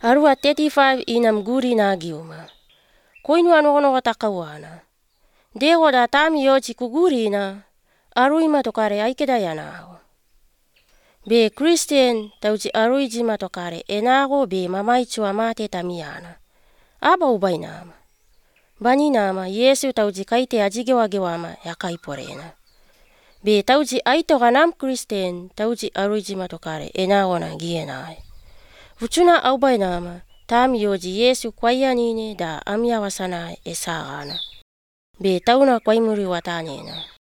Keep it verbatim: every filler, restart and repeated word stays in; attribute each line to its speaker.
Speaker 1: Arua thirty-five inam guri na giuma. Koinu anono watakawana. Dego da tami yochi kuguri na. Arui matokare aikedayana. Be Christian tauji arui jima tokare enago be mamaichu amate tamiana. Aba ubainama. Bani nama Yesu tauji kaite ajigewagewama yakaiporena. Be tauji aito ganam Christian tauji arui jima tokare enago na gienai. Vuchuna aubainama tami yoji Yesu kwayanine da amya wasana esagana. Be tauna kwaimuri watanena.